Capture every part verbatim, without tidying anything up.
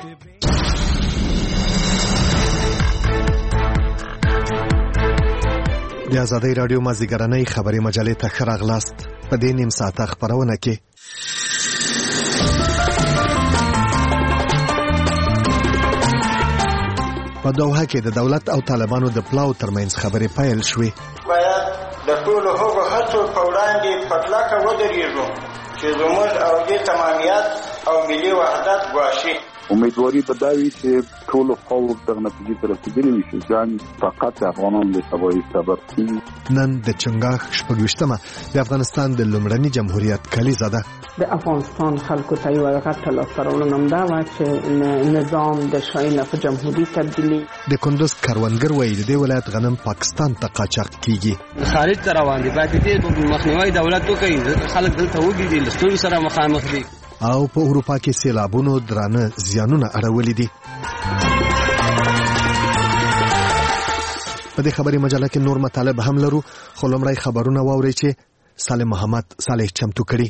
د آزادۍ راډیو مازدیګرنۍ خبري مجلې ته ښه راغلاست. په دې نیم ساعته خپرونه کې په دوحه کې د دولت او طالبانو د پلاو ترمنځ خبرې پیل شوې. باید د ټولو هغو هڅو په وړاندې په کلکه ودرېږو چې زموږ او دې تمامیت او ملي وحدت ګواښي. امیدواري به دا وي چې ټولو خواو دغه نتیجې ته رسېدلې وي چې جنګ فقط د افغانانو د تباهۍ سبب کېږي. نن د چنګاښ شپږویشتمه د افغانستان د لومړني جمهوریت کلیزه ده. د افغانستان خلکو ته یو غټه لاسته راوړنه همدا وه چې نظام د شاهي نه په جمهوري تبدیلي. د کندوز کروندګر وایي د دې ولایت غنم پاکستان ته قاچاق کیږي. خارج ته روان دي، باید دې مخنیوي دولت وکړي. خلک دلته وګړي له ستونزو سره مخامخ دي او په اروپا کې سیلابونو درانه زیانونه اړولي دي. په دې خبري مجله کې نور مطالب هم لرو، خو لومړی خبرونه واورئ چې سالم محمد صالح چمتو کړي.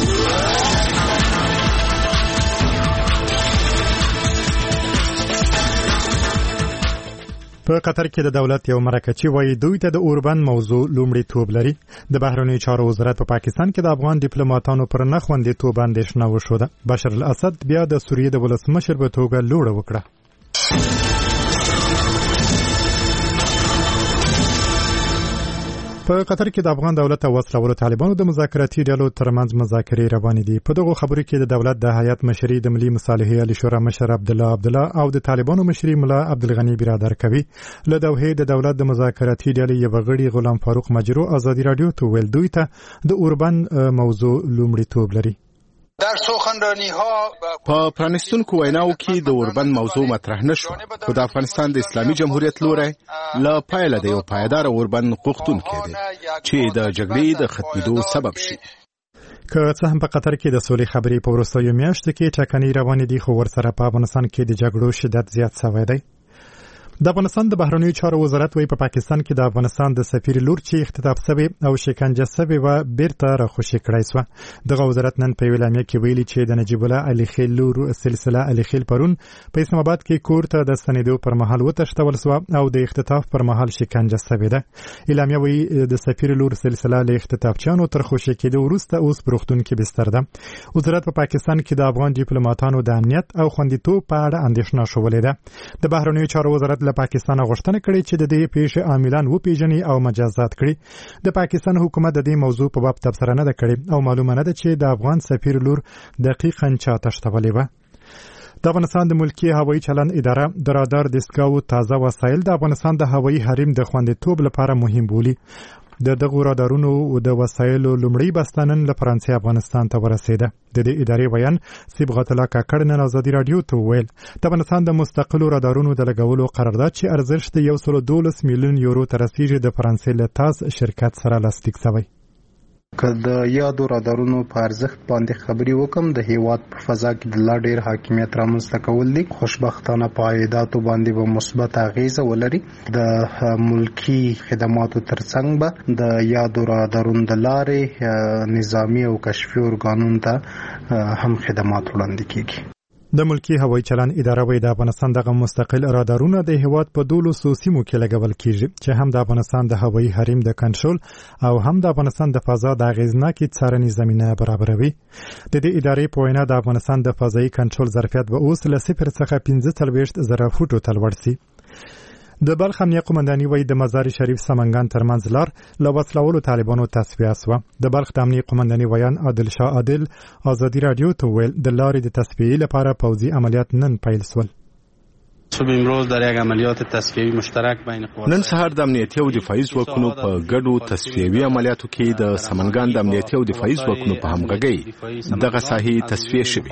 په قطر کې د دولت یو مرکچی وایي دوی ته د اوربند موضوع لومړیتوب لري. د بهرنیو چارو وزارت په پاکستان کې د افغان ډیپلوماټانو پر نه خوندیتوب اندېښنه وښوده. بشر الاسد بیا د سوریې د ولسمشر په توګه لوړه وکړه. په قطر کې د افغان دولت او وسلوالو طالبانو د مذاکراتي ډلو ترمنځ مذاکرې روانې دي. په دغه خبرو کې د دولت د هیئت مشري د ملي مصالحې علي شورا مشر عبد الله عبد الله او د طالبانو مشري ملا عبدالغني برادر کوي. له دوحې د دولت د مذاکراتي ډلې یو غړي غلام فاروق مجرو آزادي رادیو ته ویل دوی ته د اوربند موضوع لومړیتوب لري. در سخنرانی ها په پرانستونکو ویناو کې د اوربند موضوع مطرح نشو، خو د افغانستان د اسلامي جمهوریت لوري لا پایله د یو پایدار اوربند غوښتونکي دي چې د جګړې د ختمېدو سبب شي. که څه هم په قطر کې د سولې خبرې په وروستیو میاشتو کې ټکنۍ روانې دي، خو ورسره په افغانستان کې د جګړو شدت زیات شوی دی. د افغانستان د بهرنیو چارو وزارت وایي په پاکستان کې د افغانستان د سفیر لور چې اختطاف شوی او شکنجه شوی و بیرته راخوشي کړای شو. دغه وزارت نن په اعلامیه کې ویلي چې د نجیب الله علي خیل لور سلسله علي خیل پرون په اسلام آباد کې کور ته د ستنېدو پر مهال وتښتول شو او د اختطاف پر مهال شکنجه شوی ده. اعلامیه وایي د سفیر لور سلسله له اختطافچیانو تر خوشي کېدو وروسته اوس په روغتون کې بستر ده. وزارت په پاکستان کې د افغان ډیپلوماټانو د امنیت او خوندیتوب په اړه اندېښنه شولې ده. د بهرنیو چارو وزارت له پاکستان غوښتنه کړې چې د دې پیښې عاملان وپیژني او مجازات کړي. د پاکستان حکومت د دې موضوع په باب تبصره نه ده کړې او معلومه نه ده چې د افغان سفیر لور دقیقاً چا تښتولې وه. د افغانستان د ملکي هوایي چلند اداره د رادار دستګاو تازه وسایل د افغانستان د هوایي حریم د خوندیتوب لپاره مهم بولي. د دغو رادارونو د وسایلو لومړی بسته نن له فرانسې افغانستان ته ورسېده. د دې ادارې بیان صبغت الله کاکړ نن آزادي رادیو ته وویل د افغانستان د مستقلو رادارونو د لګولو قرارداد چې ارزښت یو سل او دولس میلیون یورو ته رسیږي د فرانسې له تاز شرکت سره لاسلیک شوی. که د یادو رادارونو په ارزښت باندې خبرې وکم د هیواد په فضا کې د لا ډیر حاکمیت رامنځته کول دي. خوشبختانه په عایداتو باندې به مثبت اغیزه ولري. د ملکی خدماتو ترڅنګ به د یادو رادارونو د لارې نظامی او کشفي ارګانونو ته هم خدمات وړاندې کیږي. د ملکی هوایي چلند اداره وایي د افغانستان دغه مستقل رادارونه د هیواد په دولسو سیمو کې لګول کیږي چې هم د افغانستان د هوایي حریم د کنټرول او هم د افغانستان د فضا د اغیزناکې څارنې زمینه برابروي. د دې ادارې په وینا د افغانستان د فضایي کنټرول ظرفیت به اوس له صفر څخه پنځه څلوېښت زره فوټو ته لوړ شي. د بلخ امنیه قومنداني وایي د مزار شریف سمنګان ترمنځ لار له وسلوالو طالبانو تصفیه شوه. د بلخ د امنیه قومنداني ویان عادل شاه عادل آزادي رادیو ته ویل د لارې د تصفیې لپاره پوځي عملیات نن پیل شول. امروز در یک عملیات تصفیه‌ای مشترک بین قوات نن سهار د امنیتي او دفاعي ځواکونو په ګډو تصفیوي عملیاتو کې د سمنګان د امنیتي او دفاعي ځواکونو په همغږۍ دغه ساحې تصفیه شوې.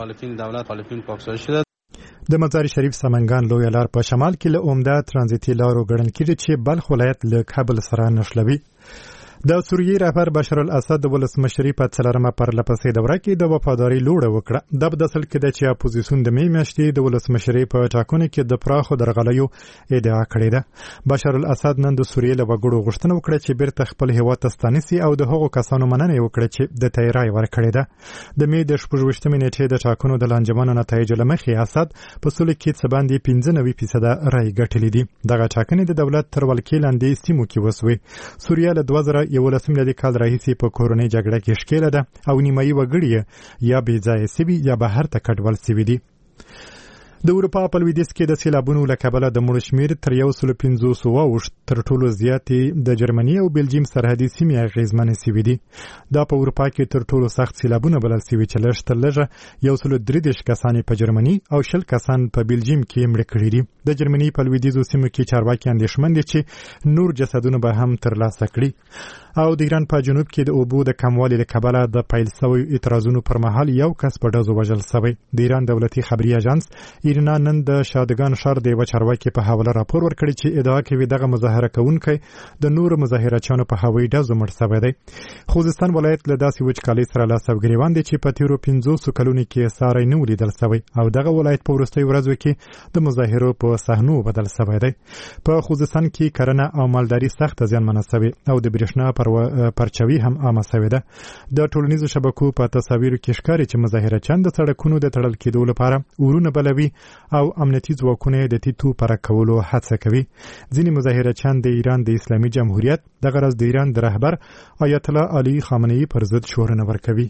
د مزار شریف سمنګان لوی لار په شمال کې له عمده ترانزیتي لارو ګڼل کېږي چې بلخ ولایت له کابل سره نښلوي. د سوریې رهبر بشار الاسد د ولسمشري په څلورمه پرلپسې دوره کې د وفادارۍ لوړه وکړه. د په اصل کې د چې اپوزیسیون د می میاشتې د ولسمشري په ټاکنو کې د پراخو درغلیو ادعا کړې ده. بشار الاسد نن د سوریې له وګړو غوښتنه وکړه چې بیرته خپل هیواد ته ستانسي او د هغو کسانو مننه وکړي چې د تیرای ورکړې ده. د می د شپږویشتمې نیټې د ټاکنو د لانجمنو نتایجو له مخې اسد په سوله کې څه باندې پنځه نوي فیصده رای ګټلې دي. دغه ټاکنې د دولت تر ولکې لاندې سیمو کې وسوې. سوریه له دوه زره یولسم میلادي کال راهیسې په کورنۍ جګړه کې ښکېله ده او نیمایي وګړي یا بې ځایه سوي یا بهر ته کډوال سوي دي. د اروپا په لویدیځ کې د سیلابونو له کبله د مړو شمېر تر یو سل پنځوس واوښت. تر ټولو زیاتې د جرمني او بلجیم سرحدي سیمې اغېزمنې سوي دي. دا په اروپا کې تر ټولو سخت سیلابونه بلل سوي چې لږ تر لږه یو سل درې دېرش کسان په جرمني او شل کسان په بلجیم کې مړه کړي دي. د جرمني په لویدیځو سیمو کې چارواکي اندېښمن دي چې نور جسدونه به هم ترلاسه کړي. او د ایران په جنوب کې د اوبو د کموالي له کبله د پیل شویو اعتراضونو پر مهال یو کس په ډزو وژل شوی. د ایران دولتي خبري اژانس ایرنا نن د شادګان ښار د یوه چارواکي په حواله راپور ورکړی چې ادعا کوي دغه مظاهره کوونکی د نورو مظاهرچیانو په هوایي ډزو مړ شوی دی. خوزستان ولایت له داسې وچکالۍ سره لاس او ګریوان دی چې په تیرو پنځوسو کلونو کې ساری نه ولیدل شوی او دغه ولایت په وروستیو ورځو کې د مظاهرو په صحنو بدل شوی دی. په خوزستان کې کرنه او مالداري سخت زیانمنه شوې او د برېښنا پرچوي هم عامه شوې ده. د ټولنیزو شبکو په تصاویرو کې ښکاري چې مظاهرچیان د سړکونو د تړل کېدو لپاره اورونه بلوي او امنیتي ځواکونه د تیتو پرک کولو هڅه کوي. ځینې مظاهرچیان د ایران د اسلامي جمهوریت دغه ورځ د ایران د رهبر آیت الله علي خامنه‌ای پر ضد شورنه ورکوي.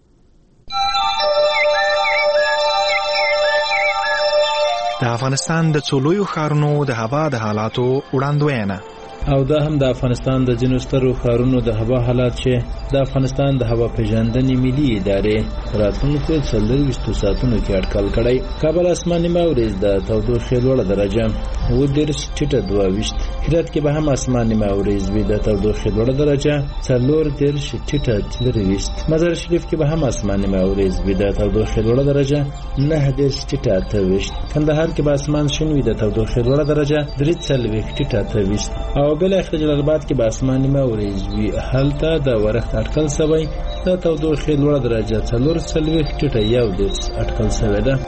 د افغانستان د څو لویو ښارونو د هوا د حالاتو وړاندوینه او دا هم د افغانستان د ځینو سترو ښارونو د هوا حالات چې د افغانستان د هوا پیژندنې ملي ادارې راتلونکو څلورویشتو ساعتونو کې اټکل کړی. کابل اسمان نیمه ورځ د تودوخې لوړه درجه اووه دېرش ټیټه دوه ویشت. هرات کې به هم اسمان نیمه ورځ وي د تودوخې لوړه درجه څلور دېرش ټیټه درې ویشت. مزار شریف کې به هم اسمان نیمه ورځ وي د تودوخې لوړه درجه نهه دېرش ټیټه اته ویشت. کندهار کې به اسمان شین وي د تودوخې لوړه درجه درې څلوېښت ټیټه اته ویشت. او بل اخر جلال آباد کې به اسمان نیمه ورځ وي. هلته د ورښت اټکل شوی د تودوخې لوړه درجه څلور څلوېښت ټیټه یو دېرش اټکل شوې ده.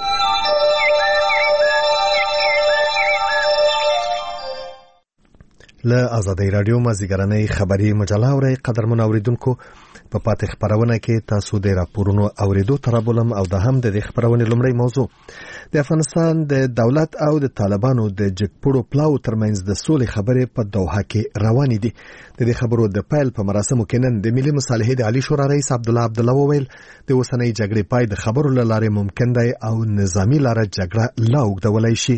له آزادۍ راډیو مازدیګرنۍ خبري مجله اورئ. قدرمن اوریدونکو په پاتې خبرونه کې تاسو د راپورونو اوریدو ترابولم او د هم د خبرونې لومړی موضوع د افغانستان د دولت او د طالبانو د جګپړو پلاو ترمنځ د سولې خبرې په دوحه کې روانې دي. د دې خبرو د پیل په مراسمو کې نن د ملي مصالحې د عالی شورا رئیس عبدالله عبدالله وویل د اوسنۍ جګړې پای د خبرو له لارې ممکن دی او نظامی لاره جګړه لا اوږدولی شي.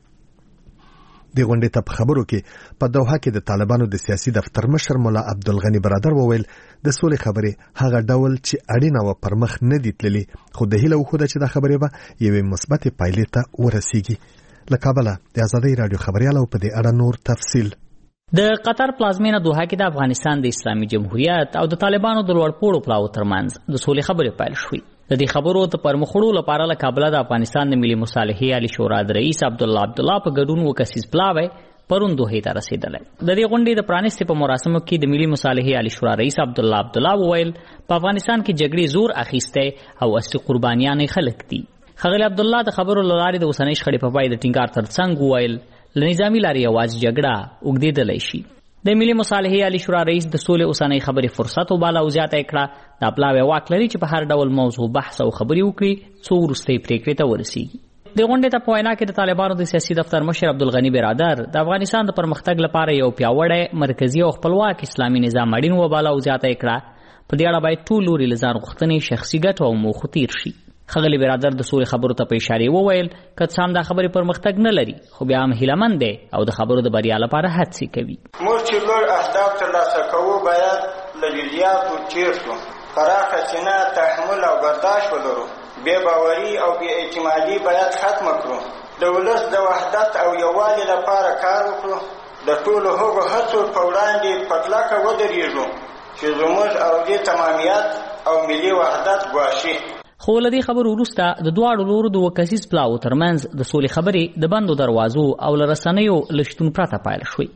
د غونډې ته په خبرو کې په دوحه کې د طالبانو د سیاسي دفتر مشر مولا عبدالغنی برادر وویل د سولې خبرې هغه ډول چې اړینه و پر مخ نه دي تللي، خو د هیله وښوده چې دا خبرې به یوې مثبتې پایلې ته ورسیږي. له کابله د آزادۍ راډیو خبریال په دې اړه نور تفصیل. د قطر پلازمینه دوحه کې د افغانستان د اسلامي جمهوریت او د طالبانو د لوړپوړو پلاو ترمنځ د سولې خبرې پیل شوې. د دې خبرو ته پرمخړو لپاره له کابل د افغانستان د ملي مصالحې عالی شورا د رئیس عبدالله عبدالله په ګډون وکسیز پلاوی پرون دوحې ته رسیدلی. د دې غونډې د پرانیستې په مراسمو کې د ملي مصالحې عالی شورا رئیس عبدالله عبدالله وویل په افغانستان کې جګړې زور اخیستی او اصلي قربانیان یې خلک دي. ښاغلي عبدالله د خبرو له لارې د اوسنۍ شخړې په پای د ټینګار ترڅنګ وویل له نظامي لارې یوازې جګړه اوږدېدلی شي. د ملي مصالحې عالی شورا رئیس د سولې اوسنۍ خبرې فرصت وباله او زیاته یې کړه دا پلاوی واک لري چې په هر ډول موضوع بحث او خبرې وکړي څو وروستۍ پرېکړې ته ورسیږي. د غونډې ته په وینا کې د طالبانو د سیاسي دفتر مشر عبدالغنی برادر د افغانستان د پرمختګ لپاره یو پیاوړی مرکزي او خپلواک اسلامي نظام اړین وباله او زیاته یې کړه په دې اړه باید ټول لوري له ځان غوښتنې شخصي ګټو او موخو تیر شي. ښاغلي برادر د سولې خبرو ته په اشارې وویل که څه هم دا خبرې پرمختګ نه لري خو بیا هم هیلهمند دی او د خبرو د بریا لپاره هڅې کوي. موږ چې لوړ اهداف ترلاسه کوو باید له جزیاتو تیر شو، پراخه سینه تحمل او برداشت ولرو، بې باوري او بې اعتمادي باید ختمه کړو، د ولس د وحدت او یووالي لپاره کار وکړو، د ټولو هغو هڅو په وړاندې په کلکه ودرېږو چې زموږ او دې تمامیت او ملي وحدت ګواښي. خو له دې خبرو وروسته د دواړو لورو د وکسیز پلاو ترمنځ د سولې خبرې د بندو دروازو او له رسنیو له شتون پرته پیل شوې.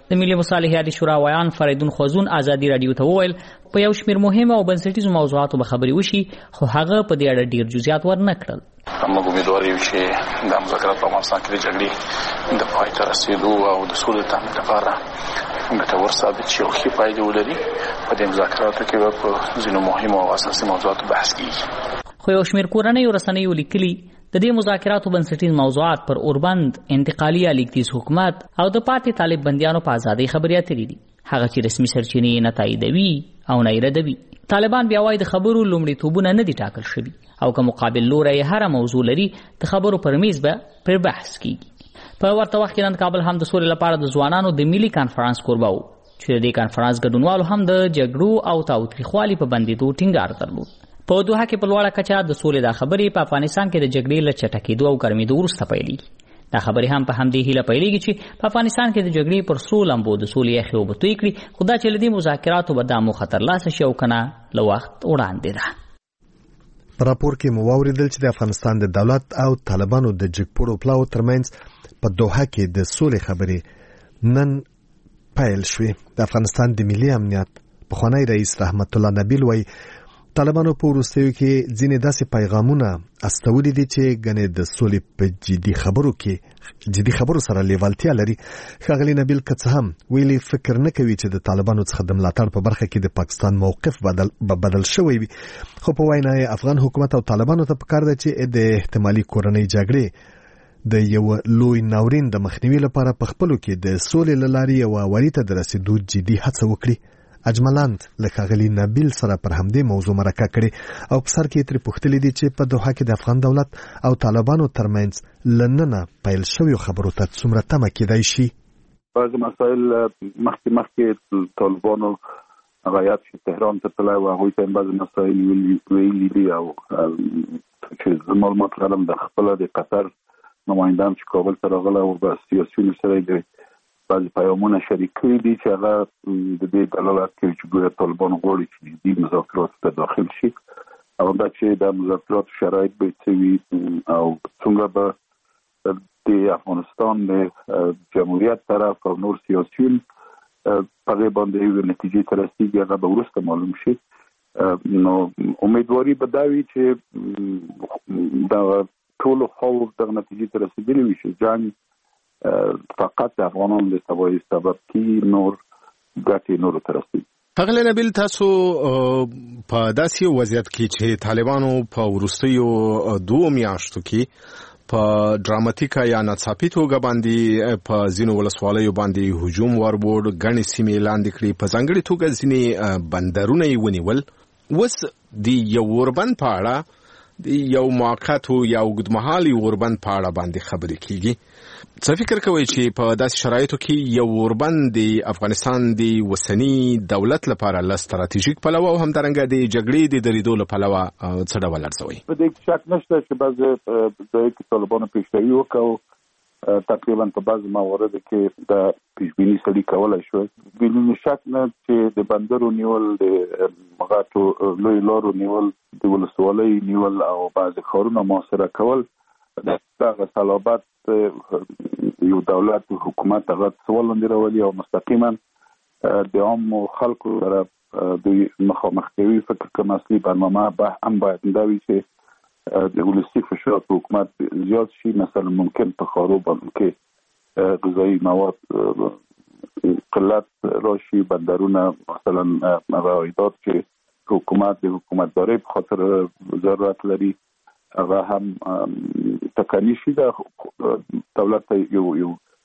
د ملي مصالحې عالي شورا ویان فریدون خوزون ازادي رادیو ته وویل په یو شمېر مهمه او بنسټیزو موضوعاتو به خبرې وشي، خو هغه په دې اړه ډیر جزئیات ورنه کړل. موږ امیدوار یو چې د مذاکرات په افغانستان کې د جګړې د پای ته رسېدو او د سولې تامین لپاره ګټور ثابت شي او ښې پایلې ولري. په دې مذاکراتو کې به په ځینو مهمو او اساسي موضوعاتو بحث کېږي. خو یو شمېر کورنیو رسنیو لیکلي د دې مذاکراتو بنسټیز موضوعات پر اوربند، انتقالي یا لیکتیز حکومت او د پاتې طالب بندیانو په ازادۍ خبرې اترې دي، هغه چې رسمي سرچینې نه تاییدوي او نه یې ردوي. طالبان بیا وایي د خبرو لومړیتوبونه نه دي ټاکل شوي او که مقابل لوری هره موضوع لري د خبرو پر میز به پر بحث کیږي. په ورته وخت کې نن کابل هم د سولې لپاره د ځوانانو د ملي کانفرنس کوربه و چې د دې کانفرنس ګډونوالو هم د جګړو او تاوتریخوالي په بندېدو ټینګار درلود. په دوحه کې په لوړه کچه د سولې د خبرې په افغانستان کې د جګړې له چټکېدو او ګرمېدو وروسته پیلېږي. دا خبرې هم په همدې هیله پیلېږي چې په افغانستان کې د جګړې پر سرو لمبو د سولې یخې اوبه توی کړي، خو دا چې له دې مذاکراتو به دا موخه ترلاسه شي او که نه له وخت وړاندې ده. په راپور کې مو واورېدل چې د افغانستان د دولت او طالبانو د جګپوړو پلاو ترمنځ په دوحه کې د سولې خبرې نن پیل شوې. د افغانستان د ملي امنیت پخوانی رئیس رحمت الله نبیل وایي طالبانو په وروستیو کې ځینې داسې پیغامونه استولي دي چې ګنې د سولې په جدي خبرو کې جدي خبرو سره لیوالتیا لري. ښاغلي نبیل که څه هم ویلي فکر نه کوي چې د طالبانو څخه د ملاتړ په برخه کې د پاکستان موقف بدل بدل شوی وي، خو په وینا یې افغان حکومت او طالبانو ته پکار ده چې د احتمالي کورنۍ جګړې د یو لوی ناورین د مخنیوي لپاره په خپلو کې د سولې له لارې یوه واري ته د رسېدو جدي هڅه وکړي. اجملاند له ښاغلي نبیل سره پر همدې موضوع مرکه کړې او په سر کې ترې پوښتلي دي چې په دوحه کې د افغان دولت او طالبانو ترمنځ له ننه پیل شویو خبرو ته څومره تمه کېدای شي. بعضې مسایل مخکې مخکې طالبانو غایات چې تهران ته تللی و، هغوی ته هم بعضې مسایل ویلي دي او چې زه معلومات لرم د خپله د قطر نمایندان چې کابل ته راغلی او د سیاسیونو سره یې بعضې پیغامونه شریک کړي دي چې هغه د دې دلالت کوي چې ګویا طالبان غواړي چې جدي مذاکراتو ته داخل شي او دا چې د مذاکراتو شرایط به څه وي او څنګه به د افغانستان د جمهوریت طرف او نور سیاسیون په هغې باندې یوې نتیجې ته رسېږي، هغه به وروسته معلوم شي. نو امیدواري به دا وي چې دغه ټولو خواو دغه نتیجې ته رسېدلي وي چې جنګ فقط د افغانانو د تباهۍ سبب کیږي، نور ګټې نورو ته رسېږي. ښاغلی نبیل، تاسو په داسې وضعیت کې چې طالبانو په وروستیو دوو میاشتو کې په ډراماتیکه یا ناڅاپي توګه باندې په ځینو ولسوالیو باندې هجوم وربوړ، ګڼې سیمې لاندې کړي، په ځانګړې توګه ځینې بندرونه یې ونیول. اوس د یو اوربند په اړه د یو موقت او یا اوږدمهالي اوربند په اړه باندې خبرې کېږي. څه فکر کوئ چې په داسې شرایطو کې یو اوربند د افغانستان د وسني دولت لپاره له ستراتیژیک پلوه او همدارنګه د جګړې د درېدو له پلوه څه ډول ارزوئ؟ په دې کې شک نشته چې بعضې ځایو کې طالبانو پیشروي وکړه، تقریبا په بعضې مواردو کې د پیشبیني سړي کولی شوی. بدون شک نه چې د بندرو نیول، د مغټو لوی لارو نیول، د ولسوالۍ نیول او بعضې ښارونه محاصره کول دغه صلابت یو دولت او حکومت هغه سوال لاندې راولي او مستقیما د عامو خلکو سره د مخامخ کوي. فکر کوم اصلي برنامه به هم باید دا وي چې د ولسي فشار په حکومت زیات شي. مثلا ممکن په ښارو باندې کې غذایي مواد قلت راشي، بندرونه مثلا هغه عایدات چې حکومت د حکومتدارۍ په خاطر ضرورت لري هغه هم تکانی شي. د دولت ته یو یو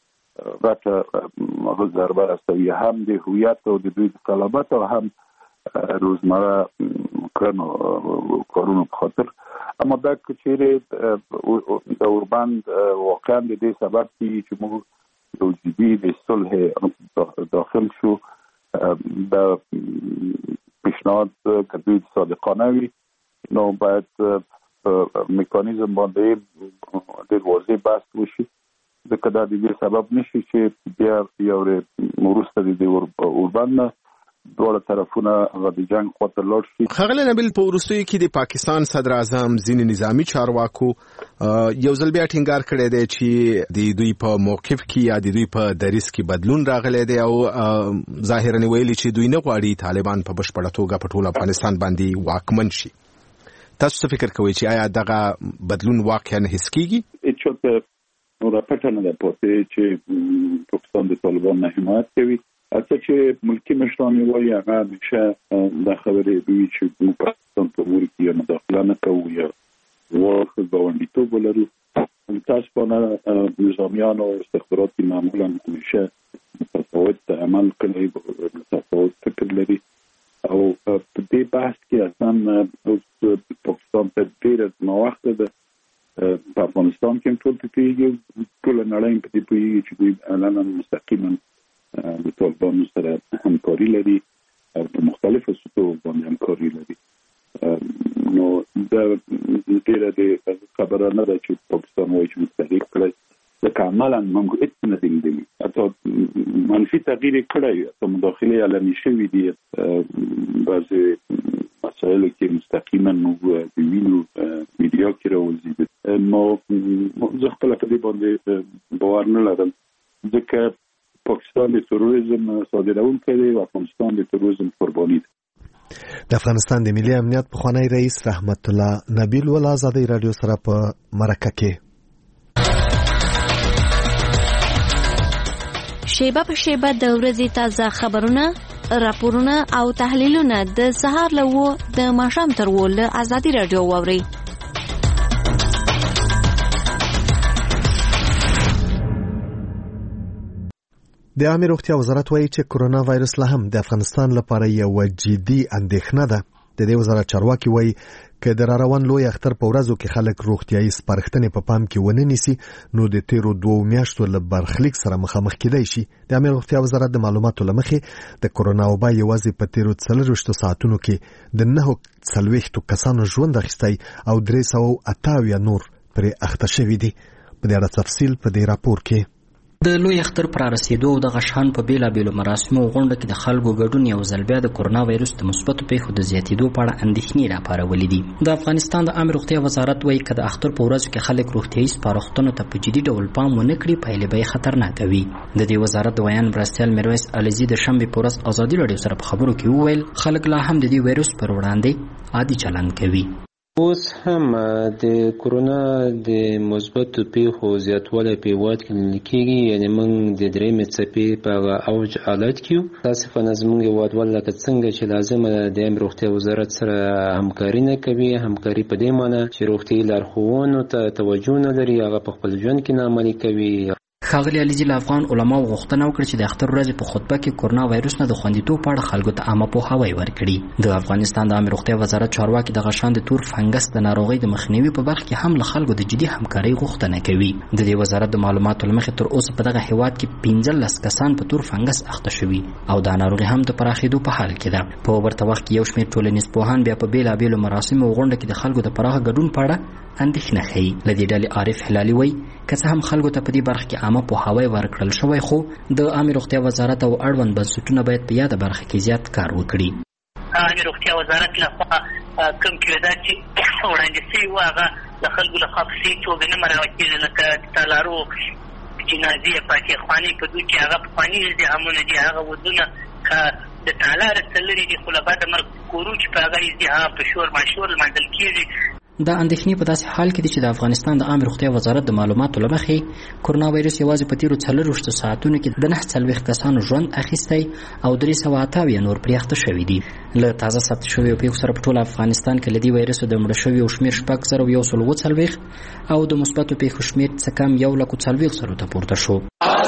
غټه ضربه رسوي، هم د هویت او د دوی د صلابت او هم روزمره کړنو کارونو په خاطر. اما دا که چیرې د اوربند واقعا د دې سبب کېږي چې موږ یو جدي د صلح داخل شو، د پیشنهاد که دوی صادقانه وي نو باید میکانیزم باندې ډېر واضح بحث وشي، ځکه دا د دې سبب نشي چې بیا یو وروسته د دې اوربند نه دواړه طرفونه هغه د جنګ خواته لاړ شي. ښاغلی نبیل، په وروستیو کې د پاکستان صدر اعظم ځینې نظامي چارواکو یو ځل بیا ټینګار کړی دی چې د دوی په موقف کې یا د دوی په دریځ کې بدلون راغلی دی او ظاهرا ویلي چې دوی نه غواړي طالبان په بشپړه توګه په ټول افغانستان باندې واکمن شي. تاسو څه فکر کوئ چې آیا دغه بدلون واقعا حس کیږي؟ هیڅ نو راپټه نه ده پاتې چې پاکستان د طالبان نه حمایت کوي. اته چې ملکی مشران وایي هغه همیشه دا خبرې دوی چې موږ پاکستان په امور کې مداخله نه کوو یا واخه ګاونډیتوب ولرو. متاسفانه نظامیان او استخباراتي معمولا همیشه متفاوت عمل کوي، متفاوت فکر لري او په دې بحث کې اصلا پاکستان ته ډېر ناوخته ده. په افغانستان کې ټول پیږي، ټول نړۍ په دې پیږي چې دوی الان مستقیما د طالبانو سره همکاري لري او په مختلفو سطحو باندې همکاري لري. نو دا ډېره د خبره نه ده چې پاکستان وایي چې مستحق کړی، لکه عملا موږ هېڅ نه دي لیدلي، حتی منفي تغییر یې کړی، حتی مداخلې اعلانې شوي دي. بعضې مسایلو کې مستقیما موږ د وینو میډیا کې راوځي. نو زه خپله په دې باندې باور نه لرم، ځکه پاکستان د تروریزم صادرونکی دی او افغانستان د تروریزم قرباني ده. د افغانستان د ملي امنیت پخوانی رئیس رحمت الله نبیل ول آزادۍ رادیو سره په مرکه کې شیبه په شیبه د ورځې تازه خبرونه، راپورونه او تحلیلونه د سهار له وو د ماښام تر وو له آزادۍ رادیو واورئ. د عامه روغتیا وزارت وایي چې کرونا وایرس لا هم د افغانستان لپاره یو جدي اندېښنه ده. د دې وزارت چارواکي وایي چې د روان لوی اختر په ورځو کې خلک روغتیايي سپارښتنې په پام کې ونه نیسي نو د تیرو دوه میاشتو له برخلیک سره مخامخ کېدای شي. د عامه روغتیا وزارت د معلوماتو لمخې د کرونا وبا یوازې په تیرو څلوېښتو ساعتونو کې د نهو څلوېښتو کسانو ژوند اخیستی او درې سوه اته اویا نور پرې اخته شوي دي. په دې اړه تفصیل په دې راپور کې. د لوی اختر پر رسیدو او د غشان په بیلابیلو مراسمو غونډه کې د خلکو ګډون یو ځل بیا د کرونا وایرس د مثبتو پیښو د زیاتېدو په اړه اندېښنې راپارولې دي. د افغانستان د عامه روغتیا وزارت وایي که د اختر په ورځو کې خلک روغتیايي سپارښتنو ته په جدي ډول پام ونه کړي پایلې به یې خطرناکه وي. د دې وزارت د ویان مرستیال میرویس علیزي د شنبې په ورځ ازادي راډیو سره په خبرو کې وویل خلک لا هم د دې وایرس پر وړاندې عادي چلند کوي. اوس هم د کرونا د مثبتو پیښو زیاتوالی په هېواد کې لیدل کېږي، یعنې موږ د درېیمې څپې په هغه اوج حالت کې یو. متاسفانه زموږ هېوادوال لکه څنګه چې لازمه ده د عامه روغتیا وزارت سره همکاري نه کوي. همکاري په دې معنی چې روغتیایي لارښوونو ته توجه نه لري، هغه په خپل ژوند کې نه عملي کوي. ښاغلي علیزي له افغان علماو غوښتنه وکړه چې د اختر ورځې په خطبه کې کرونا وایرس نه د خوندیتوب په اړه خلکو ته عامه پوهاوی ورکړي. د افغانستان د عامه روغتیا وزارت چارواکي د غشان د تور فنګس د ناروغۍ د مخنیوي په برخه کې هم له خلکو د جدي همکارۍ غوښتنه کوي. د دې وزارت د معلوماتو له مخې تر اوسه په دغه هیواد کې پنځلس کسان په تور فنګس اخته شوي او دا ناروغي هم د پراخېدو په حال کې ده. په ورته وخت کې یو شمېر ټولنیز پوهان بیا په بیلابیلو مراسمو او غونډه کې د خلکو د پراخه ګډون په اړه اندېښنه ښیي. له دې ډلې عارف هلالي وایي که څه هم خلکو ته په دې برخه کې عامه پوهاوی ورکړل شوی خو د عامه روغتیا وزارت او اړوند بنسټونه باید په یاده برخه کې زیات کار وکړي. عامه روغتیا وزارت لخوا کوم کړدار چې وړاندې شوي وو هغه د خلکو له خوا په صحیح توګه نه مراعات کېږي، لکه تالارو، جنازې، فاتحه خوانې په دوی کې هغه پخواني ازدحامونه دي، هغه ودونه که د تالاره څخه لرې دي خو له بعده مرګ کورو چې په هغه ازدحام په شور ماشور لمانځل کېږي. دا اندېښنې په داسې حال کې دي چې د افغانستان د عامه روغتیا وزارت د معلوماتو له مخې کرونا وایرس یوازې په تیرو څلوېښتو ساعتونو کې د نهه څلوېښت کسانو ژوند اخیستی او درې سوه اته اویا نور پرې اخته شوي دي. له تازه ثبت شویو پیښو سره په ټول افغانستان کې له دې وایرسو د مړه شویو شمېر شپږ زره یو سل اووه څلوېښت او د مثبتو پیښو شمېر څه کم یو لک څلوېښت زرو ته پورته شو.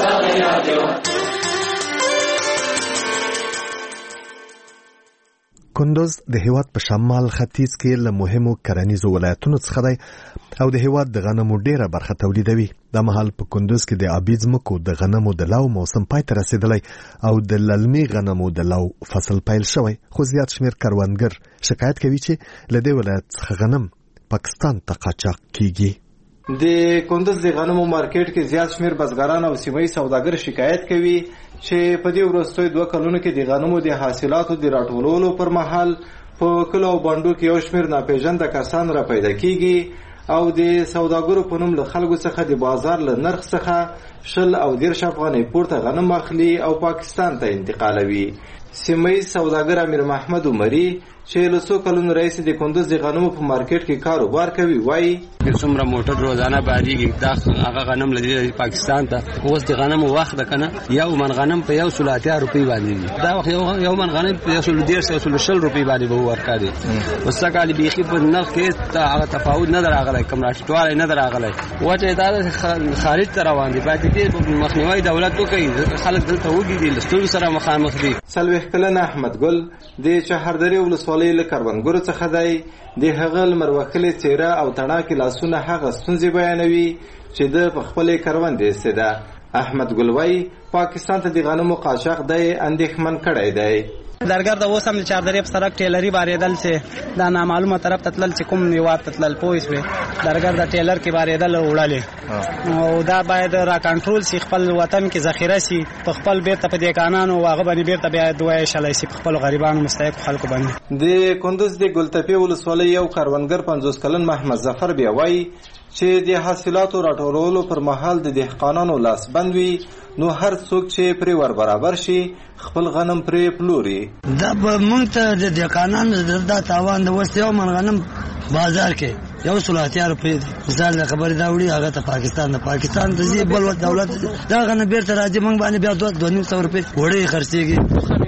کندوز د هیواد په شمال ختیځ کې له مهمو کرنیزو ولایتونو څخه دی او د هیواد د غنمو ډیره برخه تولیدوي. د مهال په کندوز کې د ابي ځمکو د غنمو د لو موسم پای ته رسیدلی او د للمي غنمو د لو فصل پیل شوی، خو زیات شمېر کروندګر شکایت کوي چې له دې ولایت څخه غنم پاکستان ته قاچاق کیږي. د کندوز د غنمو مارکیټ کې زیات شمېر بزګران او سیمه‌یي سوداګر شکایت کوي چې په دې وروستیو دوه کلونو کې د غنمو د حاصلاتو د راټولولو پر مهال په کلو او بانډو کې یو شمېر ناپېژانده کسان را پیدا کیږي او د سوداګرو په نوم له خلکو څخه د بازار له نرخ څخه شل او دیرش افغانۍ پورته غنم اخلي او پاکستان ته انتقالوي. سیمه‌یز سوداګر امیر محمد عمري چې له څو کلونو راهیسې د کندوز د غنمو په مارکیټ کې کاروبار کوي وایي څومره موټر روزانه بارېږي دا هغه غنم لدی پاکستان ته اوس د غنمو وخت ده کنه یو من غنم په یو سل اتیا روپۍ باندې دا وخت یو یو من غنم په یو سل دیرش یو سل شل روپۍ باندې به ورکړي اوس څنګه علي بیخي په نرخ کې ته هغه تفاوت نه دراغلی کم راټیټوالی نه دراغلی وجه دا خارج ته روان دي باید دې مخنیوي دولت وکړي خلک دلته وږي دي له ستونزو سره مخامخ دي. څلوېښت کلنه احمد ګل د چهاردرې ولسوالۍ له کروندګرو څخه دی. د هغه لمر وکلې څېره او تڼاکې لاسونه هغه ستونزې بیانوي چې د په خپلې کروندې استده. احمد ګل وایي پاکستان ته د غنمو قاچاق دی اندېښمن کړی دی. درګر د اوس هم چاردرې په سړک ټیلري بارېدل چې دا نامعلومه طرف ته تلل چې کوم هېواد ته تلل پوه شوې درګر د ټیلر کې بارېدل وړلې او دا باید را کنټرول شي خپل وطن کې ذخیره شي په خپل بیرته په دیکانانو هغه باندې بیرته بیا دوه شلی شي په خپلو غریبانو مستحقو خلکو باندې. د کندوز د ګلتپې ولسوالۍ یو کروندګر پنځوس کلن محمد ظفر بیا وایي چې د حاصلاتو راټولولو پر مهال د دهقانانو لاس بند وي نو هر څوک چې پرې ور برابر شي خپل غنم پرې پلوري. دا به موږ ته د دهقانانو دا تاوان د اوس یو من غنم بازار کې یو سل اتیا روپۍ مثال د خبرې دا وړي هغه ته پاکستان د پاکستان د ځي بل دولت دا غنم بیرته راځي موږ باندې بیا دوه دوه نیم سوه روپۍ وړۍ خرڅېږي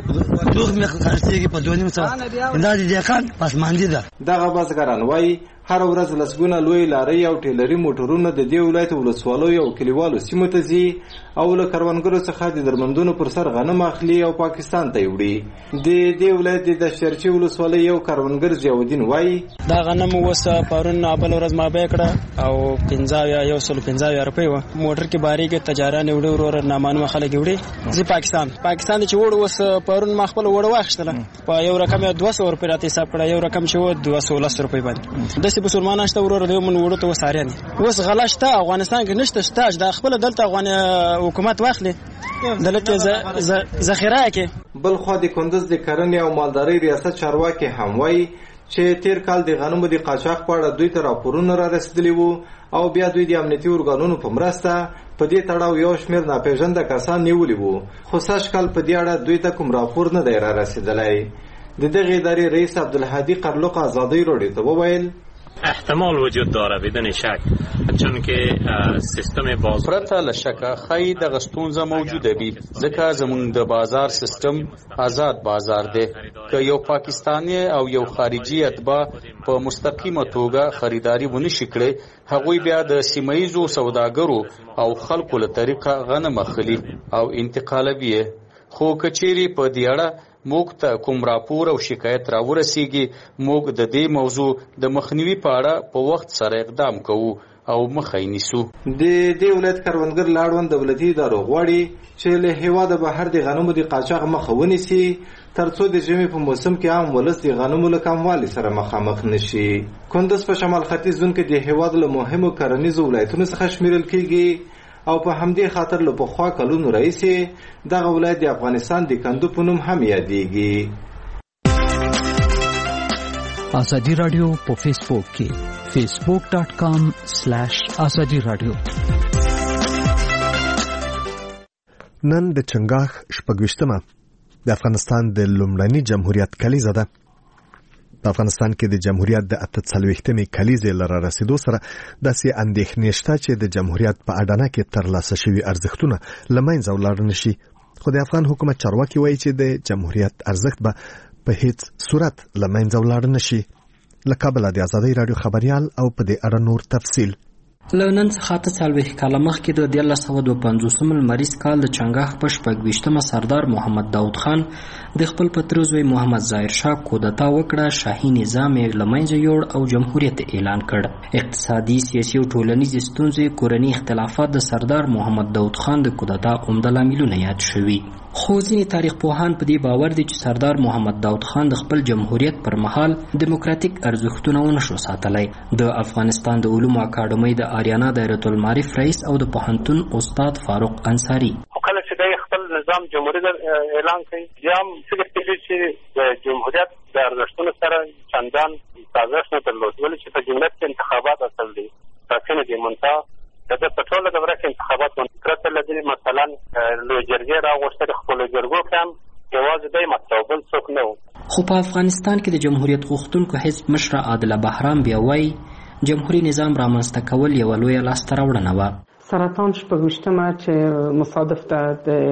دوغ مې خرڅېږي په دوه نیم سوه دا د دهقان پسماندي ده. دغه بزګران وایي هر ورځ لسګونه لوی لارۍ او ټیلري موټرونه د دې ولایت ولسوالیو او کلیوالو سیمو ته ځي او له کروندګرو څخه د درمندونو پر سر غنم اخلي او پاکستان ته وړي. د دې ولایت د شرچي ولسوالۍ یو کروندګر ضیاءالدین وایي دا غنم اوس پرون بل ورځ ما بیه کړه او پنځه یو سل پنځه روپۍ وه موټر کې بارېږي تجاران وړي ورور نامعلومه خلک وړي ځي پاکستان پاکستان چې وړ اوس پرون ما خپل وړ واخیستله په یو رقم یې دوه سوه روپۍ راته حساب کړه یو رقم چې و دوه سوه لس روپۍ باندې بسلمان شته ورور دی من وړو ته وساریان اوس غلا شته افغانستان کې نشته شته دا خپل دلته افغان حکومت واخلي دلته ذخیره کې. بل خو د کندوز د کرنې او مالدارۍ ریاست چارواکي هم وایي چې تیر کال د غنمو د قاچاق په اړه دوی ته راپورونه را رسېدلي وو او بیا دوی د امنیتي ارګانونو په مرسته په دې تړاو یو شمېر ناپېژانده کسان نیولي وو خو سږ کال په دې اړه دوی ته کوم راپور نه دی را رسېدلی. د دغه ادارې رئیس عبدالهادي قرلق آزادۍ راډیو ته وویل احتمال وجود داره بدون شک چون که سیستم بازار پرته له شکه خی د غستونزه موجوده وي ځکه زموږ د بازار سیستم آزاد بازار دی که یو پاکستانی او یو خارجي اتباع په مستقیمه توګه خریداري ونشي کړي هغوی بیا د سیمه‌ییزو سوداګرو او خلکو له طریقه غنم اخلي او انتقالوي خو کچيري په دې اړه موږ ته کوم راپور او شکایت را ورسیږي موږ د دې موضوع د مخنیوي په اړه په وخت سره اقدام کوو او مخه یې نیسو. د دې ولایت کروندګر لاړوند دولتي ادارو غواړي چې له هېواده بهر د غنمو د قاچاق مخه ونیسي ترڅو د ژمي په موسم کې عام ولس د غنمو له کموالي سره مخامخ نشي. کندوز په شمال ختیځ زون کې د هېواد له مهمو کرنیزو ولایتونو څخه شمیرل کیږي او په همدې خاطر له پخوا کلونو راهیسې دغه ولایت د افغانستان د کندو په نوم هم یادېږي. ازادي رادیو په فیسبوک کې فیسبوک ډاټ کام سلیش ازادي رادیو. نن د چنګاښ شپږویشتمه د افغانستان د لومړني جمهوریت کلیزه ده. په افغانستان کې د جمهوریت د اته څلوېښتمې کلیزې له رارسېدو سره داسې اندېښنې شته چې د جمهوریت په اډانه کې ترلاسه شوي ارزښتونه له منځه ولاړ نه شي. خو د افغان حکومت چارواکي وایي چې د جمهوریت ارزښت به په هیڅ صورت له منځه ولاړ نه شي. له کابله د ازادۍ راډیو خبریال او په دې اړه نور تفصیل. له نن څخه اته څلوېښت کاله مخکې د دیارلس سوه دوه پنځوسم لمریز کال د چنګاښ په شپږویشتمه سردار محمد داود خان د خپل پتر زوی محمد ظاهر شاه کودتا وکړه. شاهي نظام یې له منځه یوړ او جمهوریت اعلان کړ. اقتصادي سیاسي او ټولنیزې ستونزې کورني اختلافات د سردار محمد داود خان د کودتا عمده لاملونه یاد شوي. خو ځینې تاریخ پوهان په دې باور دي چې سردار محمد داود خان د خپل جمهوریت پر مهال دیموکراتیک ارزښتونه ونشو ساتلی. د افغانستان د علومو اکاډمۍ د آریانا دایرة المعارف رئیس او د پوهنتون استاد فاروق انصاري کله چې د خپل نظام جمهوریت اعلان کړي بیا هم فکر کوي چې د جمهوریت د ارزښتونو سره چندان سازش نه درلود، ولې چې په جمهوریت کې انتخابات اصل دي ټاکنې دي منتها د ده په ټوله دوره کې انتخابات پرته له دې مثلا لویې جرګې راغوښتلې خپلو جرګو کې هم یوازې دی مطلب بل څوک نه و. خو په افغانستان کې د جمهوریت غوښتونکو حزب مشره عادله بهرام بیا وایي جمهوری نظام رامنځته کول یوه لویه لاسته راوړنه وه. سرطان شپږویشتمه چې مصادف ده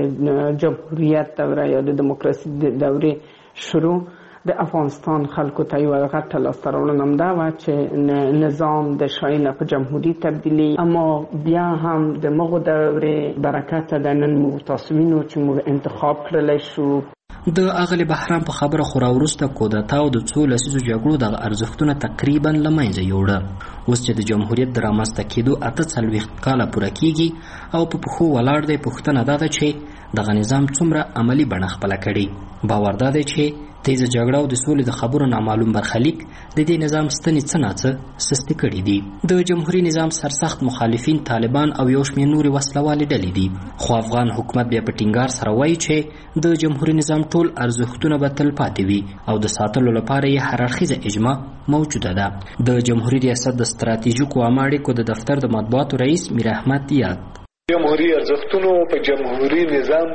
د جمهوریت دوره یا د دموکراسي دورې شروع د افغانستان خلکو ته یوه غټه لاسته راوړنه همدا وه چې نظام د شاهي نه په جمهوري تبدیلي، اما بیا هم د مغو دورې برکته د نن موږ تاسو وینو چې موږ انتخاب کړلی شو. د اغلی بهرام په خبره خو راوروسته کودتا او د څو لسیزو جګړو دغه ارزښتونه تقریبا له منځه یوړه. اوس چې د جمهوریت د رامنځته کېدو اته څلوېښت کاله پوره کیږي او په پښو ولاړ دی، پوښتنه دا ده چې دغه نظام څومره عملي بڼه خپله کړې. باور دا دی چې تیزه جګړه او د سولې د خبرو نامعلوم برخلیک د دې نظام ستنې څه ناڅه سستې کړي دي. د جمهوري نظام سرسخت مخالفین طالبان او یو شمېر نورې وسلوالې ډلې دي، خو افغان حکومت بیا په ټینګار سره وایي چې د جمهوري نظام ټول ارزښتونه به تل پاتې وي او د ساتلو لپاره یې هر اړخیزه اجماع موجوده ده. د جمهوري ریاست د ستراتیژیکو عامه اړیکو د دفتر د مطبوعاتو رئیس میر احمد یاد جمهوری ارزښتونو په جمهوری نظام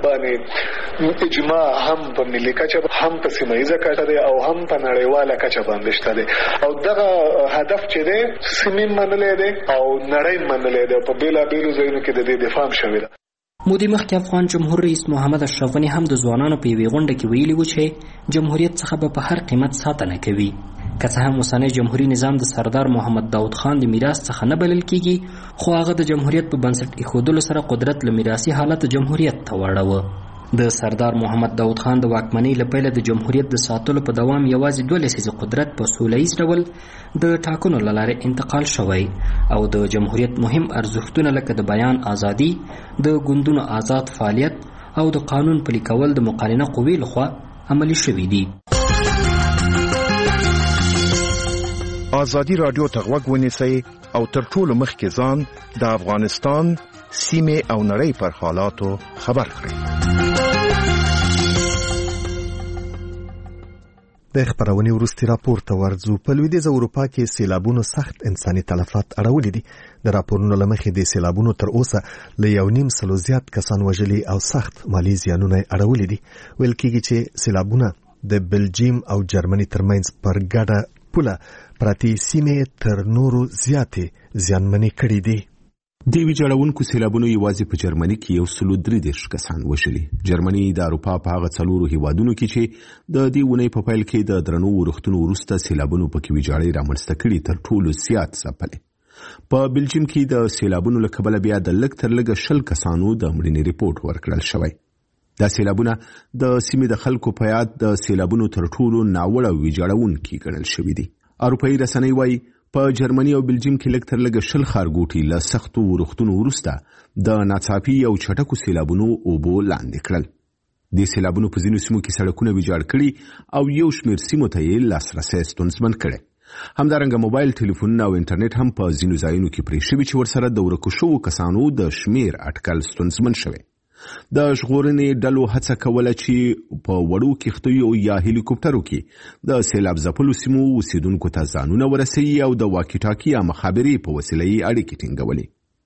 باندې اجماع هم په ملي کچه هم په سیمه ییزه کچه دی او هم په نړیواله کچه باندې شته دی او دغه هدف چې دی سیمې منلې دی او نړۍ منلې دی په بیلابیلو ځایونو کې د دې دفاع شوې ده. مودې مخکې افغان جمهور رئیس محمد اشرف غني هم د ځوانانو په یوې غونډه کې ویلي و چې جمهوریت څخه به په هر قیمت ساتنه کوي. که څه هم اوسنی جمهوري نظام د سردار محمد داود خان د میراث څخه نه بلل کیږي، خو هغه د جمهوریت په بنسټ ایښودلو سره قدرت له میراثي حالت جمهوریت ته واړوه. د سردار محمد داود خان د واکمنۍ له پیله د جمهوریت د ساتلو په دوام یوازې دوه لسیزې قدرت په سوله ییز ډول د ټاکنو له لارې انتقال شوی او د جمهوریت مهم ارزښتونه لکه د بیان ازادي، د ګوندونو آزاد فعالیت او د قانون پلي کول د مقننه قوې لخوا عملي شوي دي. ازادي رادیو ته غوږ ونیسئ او تر ټولو مخکې ځان د افغانستان سیمې او نړۍ پر حالاتو خبر کړئ. د خبرونې وروستي راپور ته ورځو. په لویدیځه اروپا کې سیلابونو سخت انساني تلفات اړولي دي. د راپورونو له مخې د سیلابونو تر اوسه له یو نیم سلو زیات کسان وژلي او سخت مالي زیانونه اړولي دي. ویل کېږي چې سیلابونه د بلجیم او جرمني ترمنځ پر ګډه پوله پرتې سیمې تر نورو زیاتې زیانمنې کړي دي. د ویجاړونکو سیلابونو یوازې په جرمني کې یو سلو درې دېرش کسان وژلي. جرمني د اروپا په هغه څلورو هیوادونو کې چې د دې اونۍ په پیل کې د درنو ورښتونو وروسته سیلابونو پکې ویجاړۍ رامنځته کړي تر ټولو زیات ځپلې. په بلجیم کې د سیلابونو له کبله بیا د لږ تر لږه شل کسانو د مړینې ریپورټ ورکړل شوی. دا سیلابونه د سیمې د خلکو په یاد د سیلابونو تر ټولو ناوړه ویجاړونکي ګڼل شوي دي. اروپایي رسنۍ وایي په جرمني او بلجیم کې لږ تر لږه شل ښارګوټي له سختو ورښتونو وروسته د ناڅاپي او چټکو سیلابونو اوبو لاندې کړل. د سیلابونو په ځینو سیمو کې سړکونه ویجاړ کړي او یو شمېر سیمو ته یې لاسرسی ستونزمن کړی. همدارنګه موبایل ټلیفونونه او انټرنیټ هم په ځینو ځایونو کې پرې شوي چې ورسره د ورکو شوو کسانو د شمېر اټکل ستونزمن شوی. د ژغورنې ډلو هڅه کوله چې په وړو کښتیو یا هلیکوپټرو کې د سیلاب ځپلو سیمو اوسیدونکو ته ځانونه ورسوي او د واکي ټاکي یا مخابرې په وسیله یې اړیکې ټینګولې.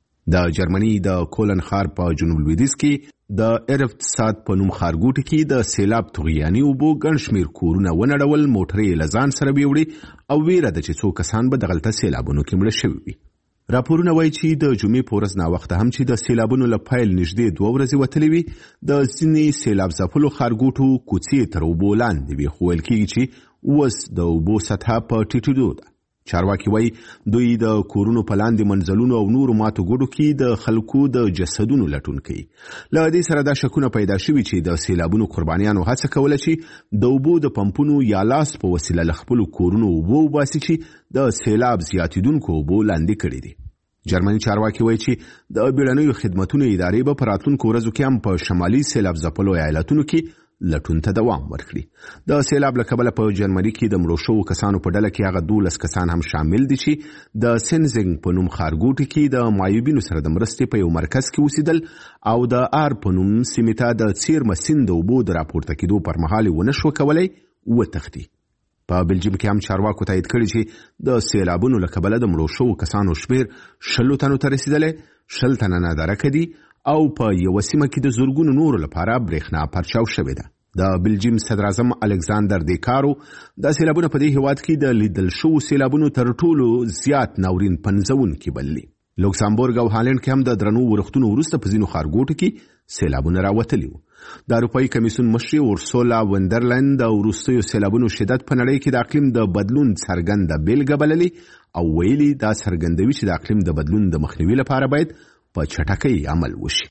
د جرمني د کولن ښار په جنوب لویدیځ کې د ارفتساد په نوم ښارګوټي کې د سیلاب طغیاني اوبو ګڼ شمېر کورونه ونړول، موټرې له ځان سره بیوړې او ویره ده چې څو کسان به دغلته سیلابونو کې مړه شوي وي. راپورونه وایي چې د جمعې په ورځ ناوخته هم چې د سیلابونو له پیل نږدې دوه ورځې وتلې وي، د ځینې سیلاب ځپلو ښارګوټو کوڅې تر اوبو لاندې وي، خو ویل کېږي چې اوس د اوبو سطحه په ټیټېدو ده. چارواکي وایي دوی د کورونو په لاندې منزلونو او نورو ماتو ګوډو کې د خلکو د جسدونو لټون کوي. له دې سره دا شکونه پیدا شوي چې د سیلابونو قربانیانو هڅه کوله چې د اوبو د پمپونو یا لاس په وسیله له خپلو کورونو اوبه وباسي چې د سیلاب زیاتېدونکو اوبو لاندې کړي دي. جرمني چارواکي وایي چې د بیړنیو خدمتونو ادارې به په راتلونکو ورځو کې هم په شمالي سیلاب ځپلو ایالتونو کې لټون ته دوام ورکړي. د سیلاب له کبله په جرمني کې د مړو شوو کسانو په ډله کې هغه دولس کسان هم شامل دي چې د سنزنګ په نوم ښارګوټي کې د معیوبینو سره د مرستې په یو مرکز کې اوسېدل او د آر په نوم سیمې ته د څیرمه سیند د اوبو د راپورته کېدو پر مهال ونه شو کولی وتښتي. په بلجیم کې هم چارواکو تایید کړي چې د سیلابونو له کبله د مړو شوو کسانو شمیر شلو تنو ته رسیدلی، شل تنه نادرکه دي او په یوه سیمه کې د زرګونو نورو لپاره برېښنا پرچاو شوې ده. د بلجیم صدر اعظم الکساندر دیکارو دا سیلابونه په دې هیواد کې د لیدل شوو سیلابونو تر ټولو زیات ناورین پنځونکي بللي. لوکسامبورګ او هالند کې هم د درنو ورښتونو وروسته په ځینو ښارګوټو کې سیلابونه راوتلي وو. د اروپایي کمیسیون مشرې اورسولا وندرلند د وروستیو سیلابونو شدت په نړۍ کې د اقلیم د بدلون څرګنده بیلګه بللې او ویلي دا څرګندوي چې د اقلیم د بدلون د مخنیوي لپاره باید په چټکۍ عمل وشي.